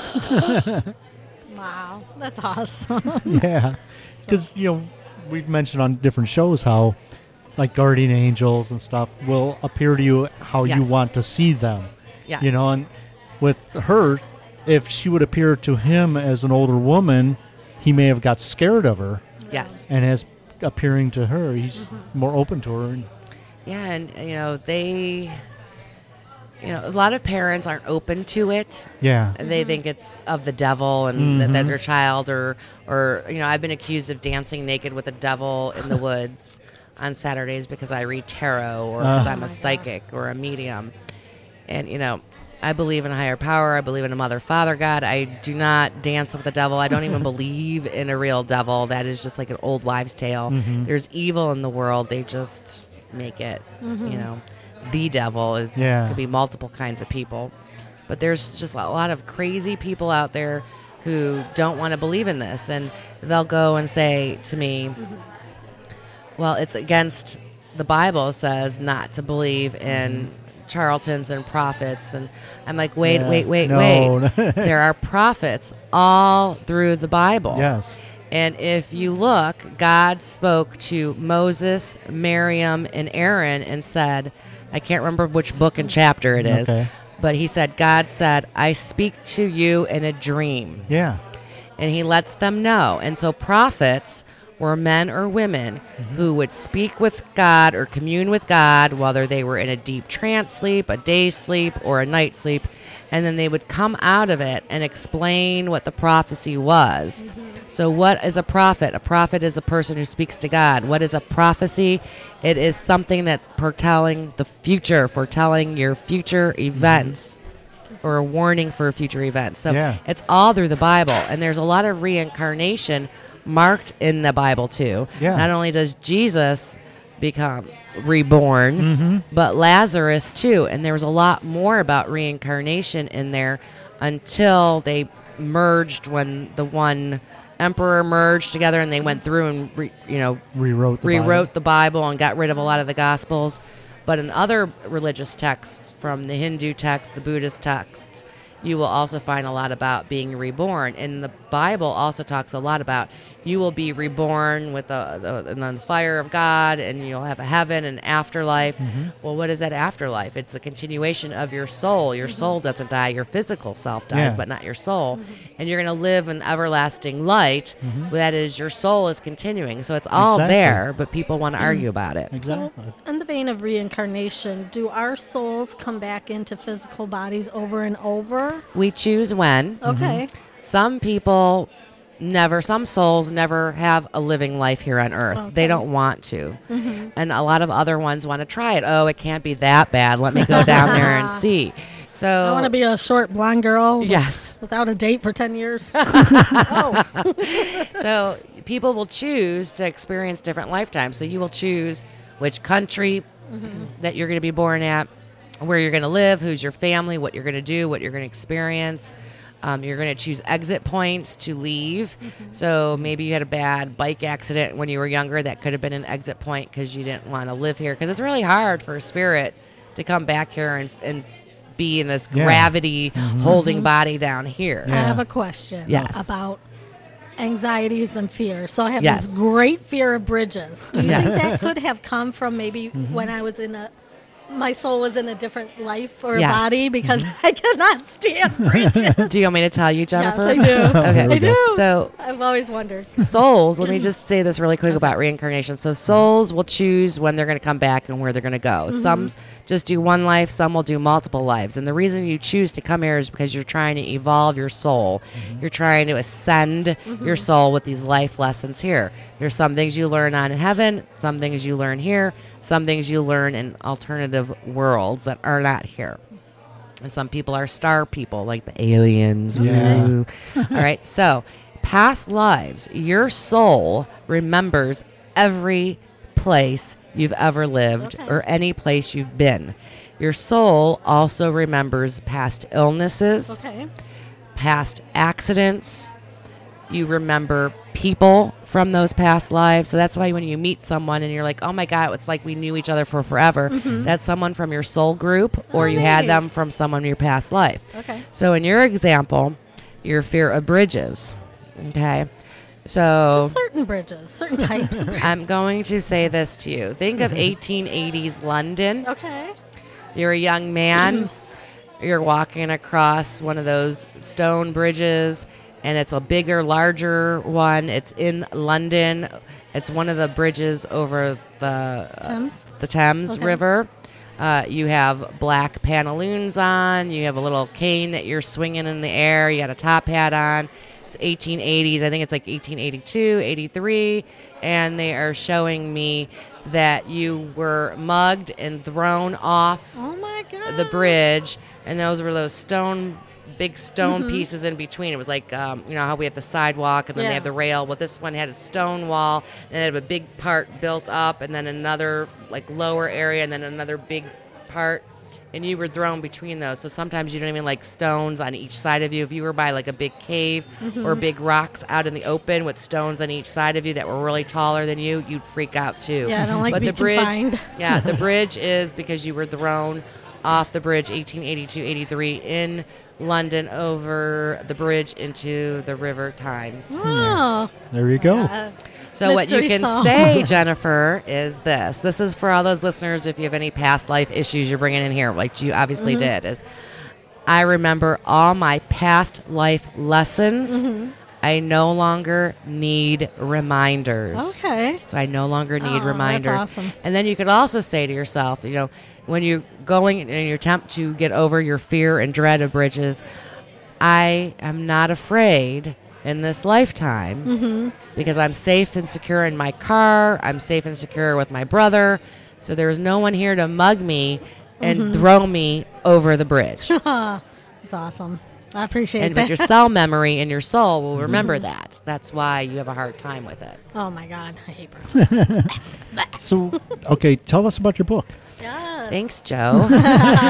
[SPEAKER 2] Wow, that's awesome.
[SPEAKER 1] Yeah, because you know we've mentioned on different shows how like guardian angels and stuff will appear to you how you
[SPEAKER 3] Yes.
[SPEAKER 1] want to see them.
[SPEAKER 3] yes.
[SPEAKER 1] You know, and with her, if she would appear to him as an older woman, he may have got scared of her,
[SPEAKER 3] Yes.
[SPEAKER 1] and as appearing to her, he's more open to her. And
[SPEAKER 3] Yeah, and you know they, you know, a lot of parents aren't open to it.
[SPEAKER 1] yeah,
[SPEAKER 3] And they think it's of the devil and that, that
[SPEAKER 1] Mhm.
[SPEAKER 3] their child, or, or you know, I've been accused of dancing naked with the devil in the woods on Saturdays because I read tarot or because
[SPEAKER 1] Uh.
[SPEAKER 3] I'm
[SPEAKER 2] Oh my
[SPEAKER 3] a
[SPEAKER 2] God.
[SPEAKER 3] psychic or a medium. And you know, I believe in a higher power. I believe in a mother, father, God. I do not dance with the devil. I don't even believe in a real devil. That is just like an old wives' tale.
[SPEAKER 1] Mhm.
[SPEAKER 3] There's evil in the world. They just make it,
[SPEAKER 2] Mm-hmm.
[SPEAKER 3] you know, the devil is
[SPEAKER 1] Yeah.
[SPEAKER 3] could be multiple kinds of people. But there's just a lot of crazy people out there who don't want to believe in this, and they'll go and say to me, well, it's against the Bible says not to believe in charlatans and prophets. And I'm like, wait,
[SPEAKER 1] Yeah.
[SPEAKER 3] wait, wait,
[SPEAKER 1] No.
[SPEAKER 3] wait. There are prophets all through the Bible.
[SPEAKER 1] yes,
[SPEAKER 3] And if you look, God spoke to Moses, Miriam, and Aaron and said, I can't remember which book and chapter it is,
[SPEAKER 1] Okay.
[SPEAKER 3] but he said, God said, I speak to you in a dream.
[SPEAKER 1] yeah,
[SPEAKER 3] And he lets them know. And so prophets were men or women
[SPEAKER 1] Mm-hmm.
[SPEAKER 3] who would speak with God or commune with God, whether they were in a deep trance sleep, a day sleep, or a night sleep. And then they would come out of it and explain what the prophecy was. So, what is a prophet? A prophet is a person who speaks to God. What is a prophecy? It is something that's foretelling the future, foretelling your future events, or a warning for future events. So,
[SPEAKER 1] Yeah.
[SPEAKER 3] it's all through the Bible. And there's a lot of reincarnation marked in the Bible, too.
[SPEAKER 1] Yeah.
[SPEAKER 3] Not only does Jesus become reborn,
[SPEAKER 1] Mm-hmm.
[SPEAKER 3] but Lazarus too. And there was a lot more about reincarnation in there until they merged, when the one emperor merged together and they went through and re, you know
[SPEAKER 1] rewrote the
[SPEAKER 3] rewrote
[SPEAKER 1] Bible.
[SPEAKER 3] the Bible and got rid of a lot of the Gospels. But in other religious texts, from the Hindu texts, the Buddhist texts, you will also find a lot about being reborn. And the Bible also talks a lot about you will be reborn with the, the, in the fire of God, and you'll have a heaven and afterlife.
[SPEAKER 1] Mm-hmm.
[SPEAKER 3] Well, what is that afterlife? It's the continuation of your soul. Your soul doesn't die. Your physical self dies,
[SPEAKER 1] Yeah.
[SPEAKER 3] but not your soul. And you're going to live in everlasting light. That is, your soul is continuing. So it's all
[SPEAKER 1] Exactly.
[SPEAKER 3] there, but people want to argue about it.
[SPEAKER 1] Exactly.
[SPEAKER 2] In the vein of reincarnation, do our souls come back into physical bodies over and over?
[SPEAKER 3] We choose when.
[SPEAKER 2] Okay.
[SPEAKER 3] Some people never, some souls never have a living life here on earth. They
[SPEAKER 2] Okay.
[SPEAKER 3] don't want to. And a lot of other ones want to try it. Oh, it can't be that bad. Let me go down there and see. So,
[SPEAKER 2] I want to be a short blonde girl with-
[SPEAKER 3] yes.
[SPEAKER 2] without a date for ten years. oh.
[SPEAKER 3] So people will choose to experience different lifetimes. So you will choose which country that you're going to be born at, where you're going to live, who's your family, what you're going to do, what you're going to experience. Um, you're going to choose exit points to leave. So maybe you had a bad bike accident when you were younger. That could have been an exit point because you didn't want to live here. Because it's really hard for a spirit to come back here and, and be in this
[SPEAKER 1] Yeah.
[SPEAKER 3] gravity holding body down here.
[SPEAKER 2] I
[SPEAKER 1] Yeah.
[SPEAKER 2] have a question
[SPEAKER 3] Yes.
[SPEAKER 2] about anxieties and fears. So I have
[SPEAKER 3] Yes.
[SPEAKER 2] this great fear of bridges. Do you
[SPEAKER 3] Yes.
[SPEAKER 2] think that could have come from maybe
[SPEAKER 1] Mm-hmm.
[SPEAKER 2] when I was in a my soul was in a different life or
[SPEAKER 3] Yes.
[SPEAKER 2] body, because
[SPEAKER 1] Mm-hmm.
[SPEAKER 2] I cannot stand bridges.
[SPEAKER 3] Do you want me to tell you,
[SPEAKER 2] Yes,
[SPEAKER 3] Jennifer?
[SPEAKER 2] I do.
[SPEAKER 3] Okay.
[SPEAKER 2] I do.
[SPEAKER 3] So
[SPEAKER 2] I've always wondered.
[SPEAKER 3] souls, let me just say this really quick about reincarnation. So souls will choose when they're going to come back and where they're going to go. Some just do one life, some will do multiple lives. And the reason you choose to come here is because you're trying to evolve your soul. You're trying to ascend your soul with these life lessons here. There's some things you learn on in heaven, some things you learn here, some things you learn in alternative worlds that are not here. And some people are star people, like the aliens.
[SPEAKER 1] Yeah.
[SPEAKER 3] Woo. All right. So, past lives, your soul remembers every place you've ever lived
[SPEAKER 2] Okay.
[SPEAKER 3] or any place you've been. Your soul also remembers past illnesses,
[SPEAKER 2] Okay.
[SPEAKER 3] past accidents. You remember people from those past lives. So that's why when you meet someone and you're like, oh my God, it's like we knew each other for forever.
[SPEAKER 2] Mm-hmm.
[SPEAKER 3] That's someone from your soul group, or
[SPEAKER 2] Oh,
[SPEAKER 3] you had
[SPEAKER 2] neat.
[SPEAKER 3] them from someone in your past life.
[SPEAKER 2] Okay.
[SPEAKER 3] So in your example, your fear of bridges. Okay. So
[SPEAKER 2] Just certain bridges, certain types. Of bridges.
[SPEAKER 3] I'm going to say this to you. Think of eighteen eighties London.
[SPEAKER 2] Okay.
[SPEAKER 3] You're a young man. You're walking across one of those stone bridges, and it's a bigger, larger one. It's in London. It's one of the bridges over the uh,
[SPEAKER 2] Thames?
[SPEAKER 3] the Thames
[SPEAKER 2] Okay.
[SPEAKER 3] River. Uh, you have black pantaloons on. You have a little cane that you're swinging in the air. You got a top hat on. It's eighteen eighties. I think it's like eighteen eighty-two, eighty-three. And they are showing me that you were mugged and thrown off
[SPEAKER 2] Oh my God.
[SPEAKER 3] the bridge. And those were those stone, big stone
[SPEAKER 2] Mm-hmm.
[SPEAKER 3] pieces in between. It was like, um, you know, how we have the sidewalk and then
[SPEAKER 2] Yeah.
[SPEAKER 3] they have the rail. Well, this one had a stone wall, and it had a big part built up, and then another like lower area, and then another big part. And you were thrown between those. So sometimes you don't even like stones on each side of you. If you were by like a big cave
[SPEAKER 2] Mm-hmm.
[SPEAKER 3] or big rocks out in the open with stones on each side of you that were really taller than you, you'd freak out too.
[SPEAKER 2] Yeah, I don't like
[SPEAKER 3] but
[SPEAKER 2] to be
[SPEAKER 3] the bridge,
[SPEAKER 2] confined.
[SPEAKER 3] yeah, the bridge is because you were thrown off the bridge eighteen eighty-two eighty-three in London over the bridge into the River Thames.
[SPEAKER 2] Oh.
[SPEAKER 1] There you go.
[SPEAKER 2] Uh,
[SPEAKER 3] So what you
[SPEAKER 2] Mystery
[SPEAKER 3] can
[SPEAKER 2] solved.
[SPEAKER 3] say, Jennifer, is this. This is for all those listeners, if you have any past life issues you're bringing in here, like you obviously
[SPEAKER 2] Mm-hmm.
[SPEAKER 3] did, is I remember all my past life lessons.
[SPEAKER 2] Mm-hmm.
[SPEAKER 3] I no longer need reminders.
[SPEAKER 2] Okay.
[SPEAKER 3] So I no longer need
[SPEAKER 2] Oh, that's
[SPEAKER 3] reminders.
[SPEAKER 2] awesome.
[SPEAKER 3] And then you could also say to yourself, you know, when you're going in your attempt to get over your fear and dread of bridges, I am not afraid in this lifetime
[SPEAKER 2] Mm-hmm.
[SPEAKER 3] because I'm safe and secure in my car. I'm safe and secure with my brother. So there is no one here to mug me and
[SPEAKER 2] Mm-hmm.
[SPEAKER 3] throw me over the bridge.
[SPEAKER 2] That's awesome. I appreciate
[SPEAKER 3] And
[SPEAKER 2] that.
[SPEAKER 3] but your cell memory and your soul will remember that. That's why you have a hard time with it.
[SPEAKER 2] Oh my God, I hate bridges.
[SPEAKER 1] So, okay, tell us about your book.
[SPEAKER 2] Yes.
[SPEAKER 3] Thanks, Joe. uh,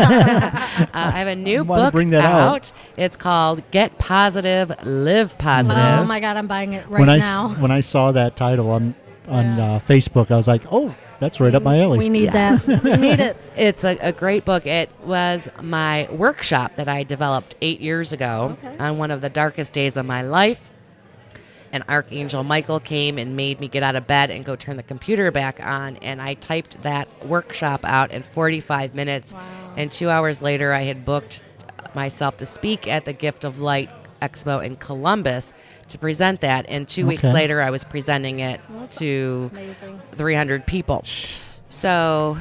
[SPEAKER 3] I have a new
[SPEAKER 1] Wanna
[SPEAKER 3] book
[SPEAKER 1] bring that out.
[SPEAKER 3] out. It's called Get Positive, Live Positive.
[SPEAKER 2] Oh my God, I'm buying it right
[SPEAKER 1] when I s-
[SPEAKER 2] now.
[SPEAKER 1] when I saw that title on on
[SPEAKER 2] Yeah.
[SPEAKER 1] uh, Facebook, I was like, oh, that's right up my alley.
[SPEAKER 2] We need
[SPEAKER 3] Yes.
[SPEAKER 2] that. We need it.
[SPEAKER 3] It's a, a great book. It was my workshop that I developed eight years ago
[SPEAKER 2] Okay.
[SPEAKER 3] on one of the darkest days of my life. And Archangel Michael came and made me get out of bed and go turn the computer back on. And I typed that workshop out in forty-five minutes.
[SPEAKER 2] Wow.
[SPEAKER 3] And two hours later, I had booked myself to speak at the Gift of Light Expo in Columbus to present that. And two weeks
[SPEAKER 1] Okay.
[SPEAKER 3] later, I was presenting it
[SPEAKER 2] That's
[SPEAKER 3] to
[SPEAKER 2] Amazing.
[SPEAKER 3] three hundred people. So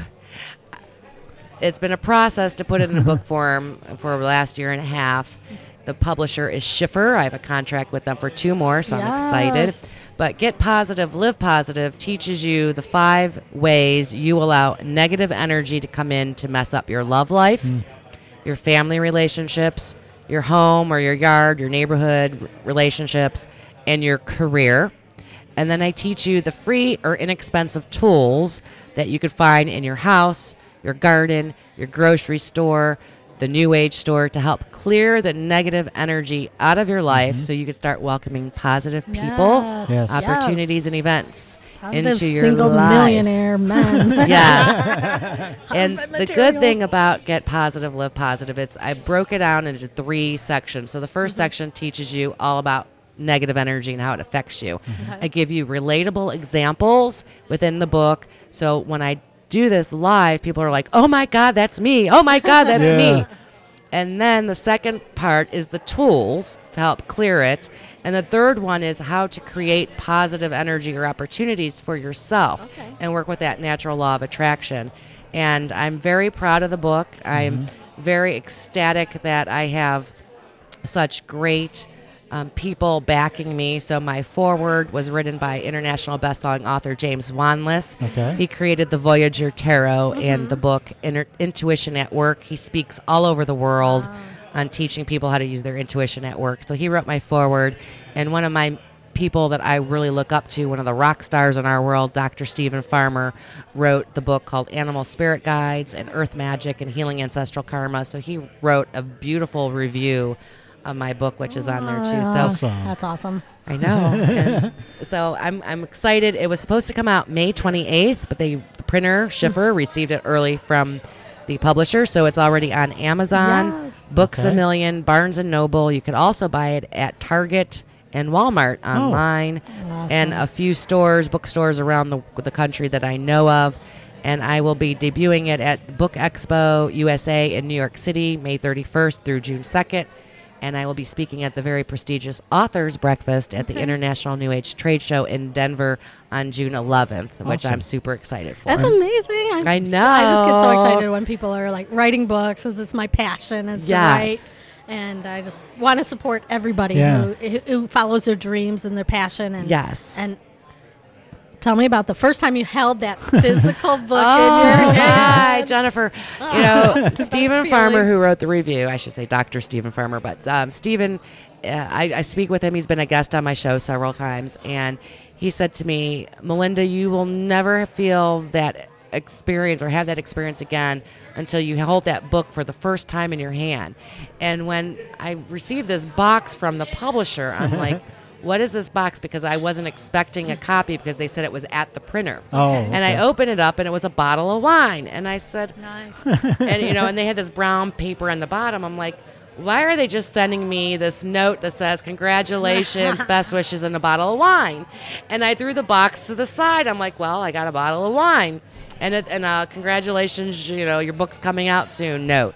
[SPEAKER 3] it's been a process to put it in a book form for the last year and a half. The publisher is Schiffer. I have a contract with them for two more, so I'm excited.
[SPEAKER 2] Yes.
[SPEAKER 3] But Get Positive, Live Positive teaches you the five ways you allow negative energy to come in to mess up your love life, your family relationships, your home or your yard, your neighborhood r- relationships, and your career. And then I teach you the free or inexpensive tools that you could find in your house, your garden, your grocery store, the New Age store to help clear the negative energy out of your life so you can start welcoming positive people,
[SPEAKER 2] Yes.
[SPEAKER 1] Yes.
[SPEAKER 3] opportunities, and events
[SPEAKER 2] Positive
[SPEAKER 3] into your
[SPEAKER 2] single
[SPEAKER 3] life.
[SPEAKER 2] millionaire men.
[SPEAKER 3] Yes. And
[SPEAKER 2] Husband
[SPEAKER 3] the good
[SPEAKER 2] material.
[SPEAKER 3] thing about Get Positive, Live Positive, it's I broke it down into three sections. So the 1st
[SPEAKER 2] Mm-hmm.
[SPEAKER 3] section teaches you all about negative energy and how it affects you. I give you relatable examples within the book. So when I do this live, people are like, "Oh my God, that's me! Oh my God, that's
[SPEAKER 1] Yeah.
[SPEAKER 3] me!" And then the second part is the tools to help clear it. And the third one is how to create positive energy or opportunities for yourself
[SPEAKER 2] Okay.
[SPEAKER 3] and work with that natural law of attraction. And I'm very proud of the book. I'm very ecstatic that I have such great um, people backing me. So my foreword was written by international best-selling author James Wanless.
[SPEAKER 1] Okay.
[SPEAKER 3] He created the Voyager Tarot and the book Inter- Intuition at Work. He speaks all over the world on teaching people how to use their intuition at work. So he wrote my foreword. And one of my people that I really look up to, one of the rock stars in our world, Doctor Stephen Farmer, wrote the book called Animal Spirit Guides and Earth Magic and Healing Ancestral Karma. So he wrote a beautiful review of my book, which is on there too. So
[SPEAKER 1] Awesome.
[SPEAKER 2] That's awesome.
[SPEAKER 3] I know. And so I'm I'm excited. It was supposed to come out May twenty-eighth, but they, the printer Schiffer received it early from the publisher, so it's already on Amazon,
[SPEAKER 2] Yes.
[SPEAKER 3] Books
[SPEAKER 1] Okay.
[SPEAKER 3] a Million, Barnes and Noble. You can also buy it at Target and Walmart online, and a few stores, bookstores around the the country that I know of. And I will be debuting it at Book Expo U S A in New York City, May thirty-first through June second. And I will be speaking at the very prestigious Authors Breakfast at the
[SPEAKER 2] Okay.
[SPEAKER 3] International New Age Trade Show in Denver on June eleventh, which
[SPEAKER 1] Awesome.
[SPEAKER 3] I'm super excited for.
[SPEAKER 2] That's amazing. I'm,
[SPEAKER 3] I
[SPEAKER 2] I just get so
[SPEAKER 3] know.
[SPEAKER 2] excited when people are like writing books, because it's my passion is to write.
[SPEAKER 3] Yes.
[SPEAKER 2] And I just want to support everybody
[SPEAKER 1] Yeah.
[SPEAKER 2] who, who follows their dreams and their passion. And
[SPEAKER 3] Yes.
[SPEAKER 2] And tell me about the first time you held that physical book
[SPEAKER 3] Oh,
[SPEAKER 2] in your
[SPEAKER 3] hi,
[SPEAKER 2] hand.
[SPEAKER 3] Jennifer. You know,
[SPEAKER 2] Best
[SPEAKER 3] Stephen Farmer,
[SPEAKER 2] feeling.
[SPEAKER 3] who wrote the review, I should say Doctor Stephen Farmer, but um, Stephen, uh, I, I speak with him. He's been a guest on my show several times, and he said to me, Melinda, you will never feel that experience or have that experience again until you hold that book for the first time in your hand. And when I received this box from the publisher, I'm like, what is this box? Because I wasn't expecting a copy because they said it was at the printer.
[SPEAKER 1] Oh,
[SPEAKER 3] And I
[SPEAKER 1] okay.
[SPEAKER 3] opened it up and it was a bottle of wine. And I said,
[SPEAKER 2] Nice.
[SPEAKER 3] and you know, and they had this brown paper on the bottom. I'm like, why are they just sending me this note that says congratulations, best wishes, and a bottle of wine? And I threw the box to the side. I'm like, well, I got a bottle of wine, and it, and uh, congratulations, you know, your book's coming out soon. Note.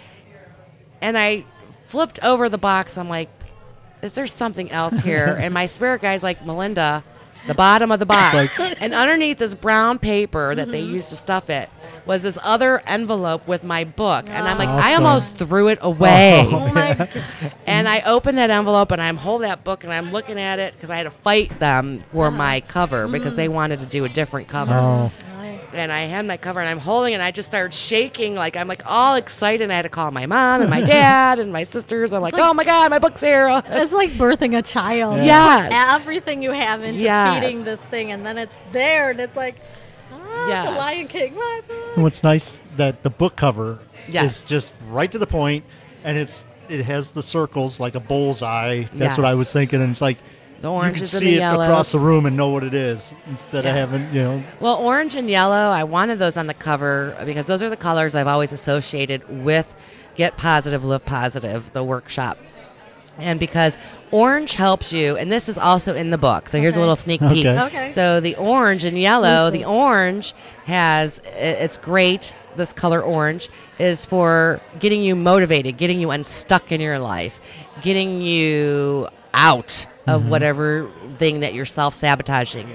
[SPEAKER 3] And I flipped over the box. I'm like, is there something else here? And my spirit guide's like, Melinda, the bottom of the box. And underneath this brown paper that they used to stuff it was this other envelope with my book. And I'm like, I
[SPEAKER 1] Awesome.
[SPEAKER 3] almost threw it away.
[SPEAKER 2] Oh my God.
[SPEAKER 3] And I opened that envelope and I'm holding that book and I'm looking at it because I had to fight them for my cover because they wanted to do a different cover.
[SPEAKER 1] Oh,
[SPEAKER 3] And I had my cover and I'm holding it and I just started shaking. Like, I'm like all excited. And I had to call my mom and my dad and my sisters. I'm like,
[SPEAKER 2] like-
[SPEAKER 3] oh my God, my book's here.
[SPEAKER 2] It's like birthing a child.
[SPEAKER 3] Yes.
[SPEAKER 2] You put everything you have into
[SPEAKER 3] Yes.
[SPEAKER 2] feeding this thing, and then it's there, and it's like, ah,
[SPEAKER 3] Yes.
[SPEAKER 2] the Lion King. My book.
[SPEAKER 1] and what's nice that the book cover
[SPEAKER 3] Yes.
[SPEAKER 1] is just right to the point, and it's it has the circles like a bullseye. That's what I
[SPEAKER 3] Yes.
[SPEAKER 1] was thinking, and it's like
[SPEAKER 3] The
[SPEAKER 1] you can
[SPEAKER 3] oranges and
[SPEAKER 1] see
[SPEAKER 3] the
[SPEAKER 1] it
[SPEAKER 3] yellows.
[SPEAKER 1] across the room and know what it is instead of
[SPEAKER 3] Yes.
[SPEAKER 1] having you know.
[SPEAKER 3] Well, orange and yellow, I wanted those on the cover because those are the colors I've always associated with Get Positive, Live Positive, the workshop. And because orange helps you, and this is also in the book. So here's a
[SPEAKER 2] Okay.
[SPEAKER 3] little sneak peek.
[SPEAKER 1] Okay.
[SPEAKER 2] Okay.
[SPEAKER 3] So the orange and yellow, the
[SPEAKER 2] Exclusive.
[SPEAKER 3] orange has, i- it's great. This color orange is for getting you motivated, getting you unstuck in your life, getting you out of whatever thing that you're self-sabotaging.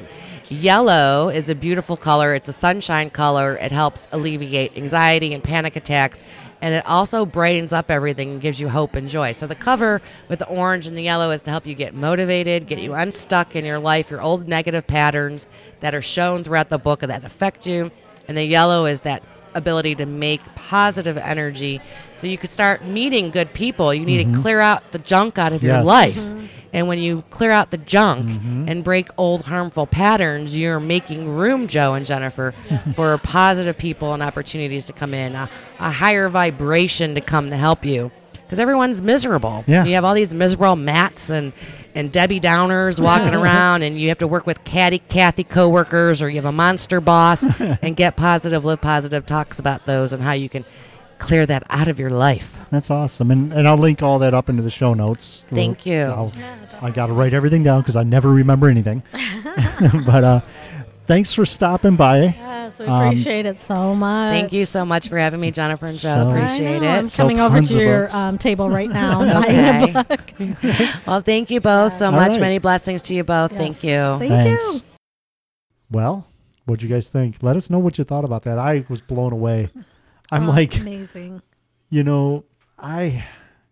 [SPEAKER 3] Yellow is a beautiful color. It's a sunshine color. It helps alleviate anxiety and panic attacks. And it also brightens up everything and gives you hope and joy. So the cover with the orange and the yellow is to help you get motivated, get you unstuck in your life, your old negative patterns that are shown throughout the book that affect you. And the yellow is that ability to make positive energy so you could start meeting good people. You need to clear out the junk out of your
[SPEAKER 1] Yes.
[SPEAKER 3] life. And when you clear out the junk and break old harmful patterns, you're making room, Joe and Jennifer, for positive people and opportunities to come in, a, a higher vibration to come to help you. Because everyone's miserable.
[SPEAKER 1] Yeah.
[SPEAKER 3] You have all these miserable Matts and, and Debbie Downers walking around, and you have to work with catty Kathy coworkers, or you have a monster boss. And Get Positive, Live Positive talks about those and how you can clear that out of your life.
[SPEAKER 1] That's awesome, and and I'll link all that up into the show notes.
[SPEAKER 3] Thank you.
[SPEAKER 1] I'll- I got to write everything down because I never remember anything. But uh, thanks for stopping by.
[SPEAKER 2] Yes, we
[SPEAKER 1] Um,
[SPEAKER 2] appreciate it so much.
[SPEAKER 3] Thank you so much for having me, Jennifer and Joe.
[SPEAKER 1] So-
[SPEAKER 3] Appreciate
[SPEAKER 2] I know. I'm
[SPEAKER 3] it.
[SPEAKER 1] So
[SPEAKER 2] coming over
[SPEAKER 1] tons
[SPEAKER 2] to
[SPEAKER 1] of
[SPEAKER 2] your
[SPEAKER 1] books.
[SPEAKER 2] um, table right now. and buying a
[SPEAKER 3] Okay.
[SPEAKER 2] book.
[SPEAKER 3] Well, thank you both so
[SPEAKER 1] All
[SPEAKER 3] much.
[SPEAKER 1] right.
[SPEAKER 3] Many blessings to you both.
[SPEAKER 2] Yes.
[SPEAKER 3] Thank you.
[SPEAKER 2] Thank
[SPEAKER 1] Thanks.
[SPEAKER 2] you.
[SPEAKER 1] Well, what'd you guys think? Let us know what you thought about that. I was blown away. I'm
[SPEAKER 2] Oh,
[SPEAKER 1] like,
[SPEAKER 2] amazing.
[SPEAKER 1] you know, I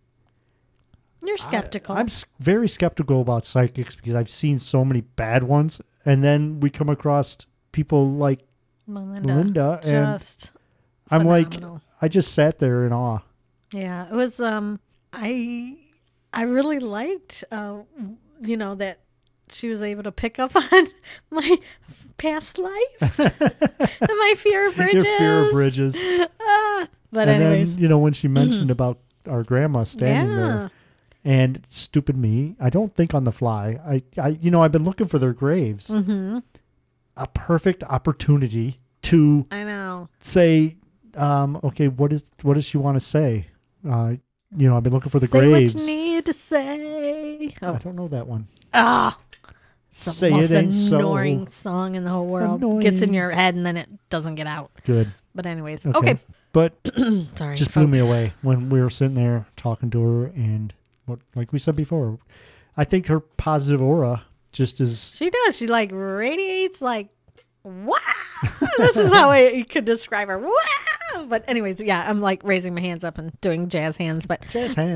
[SPEAKER 2] You're skeptical.
[SPEAKER 1] I, am very skeptical about psychics because I've seen so many bad ones, and then we come across people like
[SPEAKER 2] Melinda.
[SPEAKER 1] Melinda, and
[SPEAKER 2] Just
[SPEAKER 1] I'm like,
[SPEAKER 2] phenomenal.
[SPEAKER 1] I just sat there in awe.
[SPEAKER 2] Yeah, it was. Um, I I really liked, uh, you know, that she was able to pick up on my past life and my fear of bridges.
[SPEAKER 1] Your fear of bridges.
[SPEAKER 2] Ah, but
[SPEAKER 1] and
[SPEAKER 2] anyways,
[SPEAKER 1] then, you know, when she mentioned about our grandma standing
[SPEAKER 2] yeah.
[SPEAKER 1] there, And stupid me, I don't think on the fly. I, I you know, I've been looking for their graves.
[SPEAKER 2] Mm-hmm.
[SPEAKER 1] A perfect opportunity to
[SPEAKER 2] I know.
[SPEAKER 1] say, um, okay, what is what does she want to say? Uh, you know, I've been looking for the
[SPEAKER 2] say
[SPEAKER 1] graves.
[SPEAKER 2] what you need to say.
[SPEAKER 1] I
[SPEAKER 2] Oh,
[SPEAKER 1] don't know that one.
[SPEAKER 2] ah, it's the
[SPEAKER 1] Say it
[SPEAKER 2] most
[SPEAKER 1] ain't so.
[SPEAKER 2] annoying song in the whole world. Gets in
[SPEAKER 1] Annoying.
[SPEAKER 2] your head and then it doesn't get out.
[SPEAKER 1] Good.
[SPEAKER 2] But anyways,
[SPEAKER 1] Okay.
[SPEAKER 2] okay.
[SPEAKER 1] But
[SPEAKER 2] Sorry,
[SPEAKER 1] just blew me
[SPEAKER 2] folks.
[SPEAKER 1] away when we were sitting there talking to her, and what, like we said before, I think her positive aura just is.
[SPEAKER 2] She does. She like radiates like, wow. This is how I you could describe her. Wow. But anyways, yeah, I'm like raising my hands up and doing jazz hands. But
[SPEAKER 1] Jazz hands.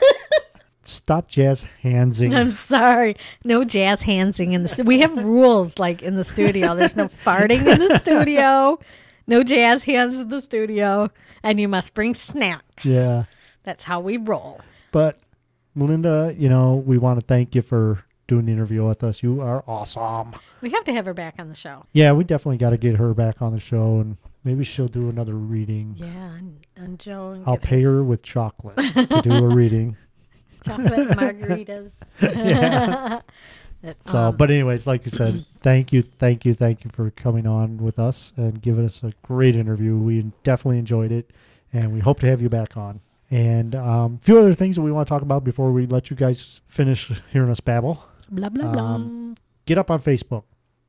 [SPEAKER 1] Stop jazz handsing.
[SPEAKER 2] I'm sorry. No jazz handsing in the stu- we have rules like in the studio. There's no farting in the studio. No jazz hands in the studio. And you must bring snacks.
[SPEAKER 1] Yeah.
[SPEAKER 2] That's how we roll.
[SPEAKER 1] But Melinda, you know, we want to thank you for doing the interview with us. You are awesome.
[SPEAKER 2] We have to have her back on the show.
[SPEAKER 1] Yeah, we definitely got to get her back on the show, and maybe she'll do another reading.
[SPEAKER 2] Yeah, and, and Joe. And
[SPEAKER 1] I'll
[SPEAKER 2] get
[SPEAKER 1] pay
[SPEAKER 2] his
[SPEAKER 1] her with chocolate to do a reading.
[SPEAKER 2] chocolate margaritas.
[SPEAKER 1] Yeah.
[SPEAKER 2] It,
[SPEAKER 1] So,
[SPEAKER 2] um,
[SPEAKER 1] but anyways, like you said, thank you, thank you, thank you for coming on with us and giving us a great interview. We definitely enjoyed it, and we hope to have you back on. And um, a few other things that we want to talk about before we let you guys finish hearing us babble.
[SPEAKER 2] blah blah blah.
[SPEAKER 1] um, Get up on Facebook.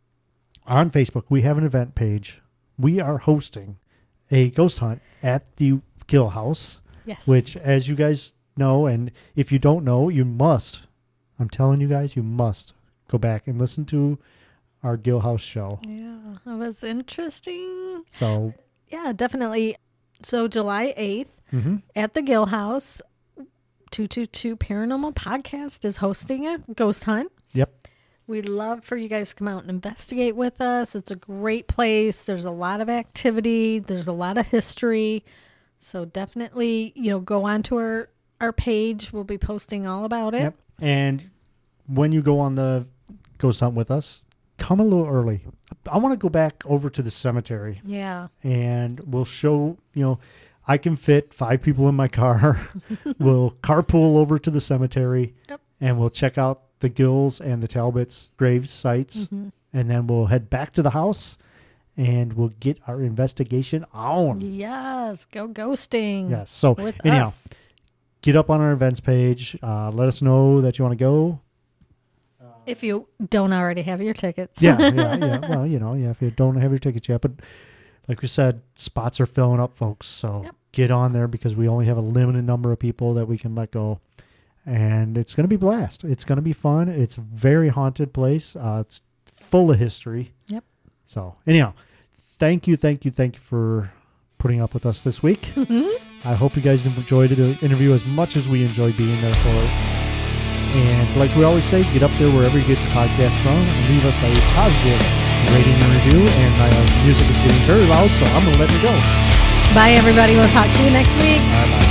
[SPEAKER 1] On Facebook, we have an event page. We are hosting a ghost hunt at the Gill House,
[SPEAKER 2] Yes.
[SPEAKER 1] which, as you guys know, and if you don't know, you must. I'm telling you guys, you must go back and listen to our Gill House show.
[SPEAKER 2] Yeah, that was interesting.
[SPEAKER 1] So,
[SPEAKER 2] Yeah, definitely. So July eighth
[SPEAKER 1] mhm.
[SPEAKER 2] at the Gill House, two two two Paranormal Podcast is hosting a ghost hunt.
[SPEAKER 1] Yep.
[SPEAKER 2] We'd love for you guys to come out and investigate with us. It's a great place. There's a lot of activity. There's a lot of history. So definitely, you know, go onto our, our page. We'll be posting all about it.
[SPEAKER 1] Yep. And when you go on the ghost hunt with us, come a little early. I want to go back over to the cemetery,
[SPEAKER 2] Yeah.
[SPEAKER 1] and we'll show, you know, I can fit five people in my car. We'll carpool over to the cemetery,
[SPEAKER 2] Yep.
[SPEAKER 1] and we'll check out the Gills and the Talbots grave sites,
[SPEAKER 2] Mm-hmm.
[SPEAKER 1] and then we'll head back to the house, and we'll get our investigation on.
[SPEAKER 2] Yes. Go ghosting.
[SPEAKER 1] Yes. So
[SPEAKER 2] With
[SPEAKER 1] anyhow,
[SPEAKER 2] us.
[SPEAKER 1] get up on our events page. Uh, let us know that you want to go.
[SPEAKER 2] If you don't already have your tickets.
[SPEAKER 1] Yeah, yeah, yeah. Well, you know, yeah, if you don't have your tickets yet. But like we said, spots are filling up, folks. So
[SPEAKER 2] Yep.
[SPEAKER 1] get on there because we only have a limited number of people that we can let go. And it's going to be blast. It's going to be fun. It's a very haunted place. Uh, it's full of history.
[SPEAKER 2] Yep.
[SPEAKER 1] So anyhow, thank you, thank you, thank you for putting up with us this week. I hope you guys enjoyed the interview as much as we enjoyed being there for it. And like we always say, get up there wherever you get your podcast from and leave us a positive rating and review. And my uh, music is getting very loud, so I'm going to let it go.
[SPEAKER 2] Bye, everybody. We'll talk to you next week.
[SPEAKER 1] Bye-bye.